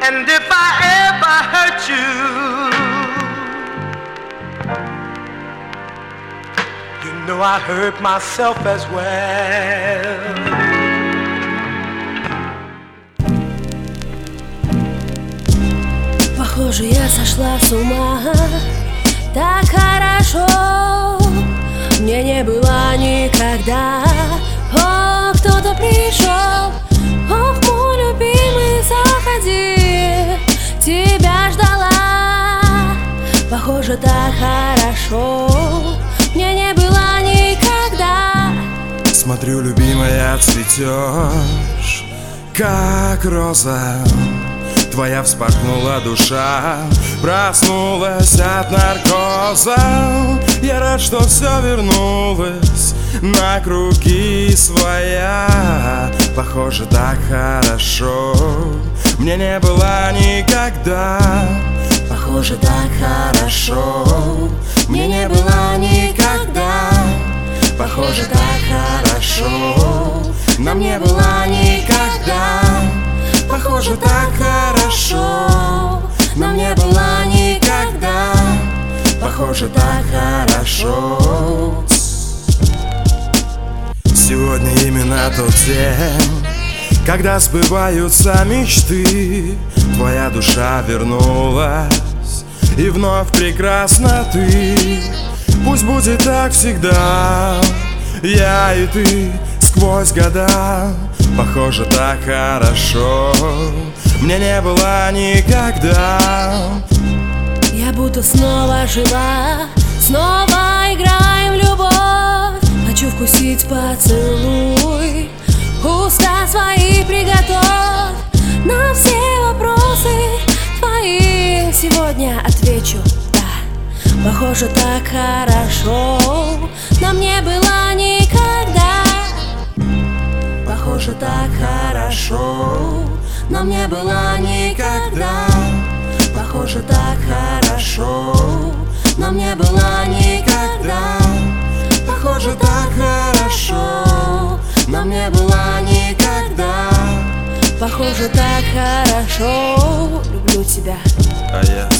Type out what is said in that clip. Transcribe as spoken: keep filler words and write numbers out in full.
And if I ever hurt you, you know I hurt myself as well. Похоже, я сошла с ума. Так хорошо мне не было никогда. О, кто-то пришел. Ох, мой любимый, заходи, тебя ждала. Похоже, так хорошо мне не было никогда. Смотрю, любимая, цветешь, как роза. Твоя вспорхнула душа, проснулась от наркоза. Я рад, что все вернулось на круги своя. Похоже, так хорошо мне не было никогда. Похоже, так хорошо мне не было никогда. Похоже, так хорошо нам не было никогда. Похоже, так хорошо нам не было никогда. Похоже, так хорошо. Сегодня именно тот день, когда сбываются мечты. Твоя душа вернулась, и вновь прекрасна ты. Пусть будет так всегда, я и ты сквозь года. Похоже, так хорошо мне не было никогда. Я будто снова жива, снова играем в любовь. Хочу вкусить поцелуй, уста свои приготовь. На все вопросы твои сегодня отвечу да. Похоже, так хорошо нам не было никогда. Похоже, так хорошо нам не было никогда. Похоже, так хорошо нам не было никогда. Похоже, так хорошо нам не было никогда. Похоже, так хорошо. Люблю тебя. А я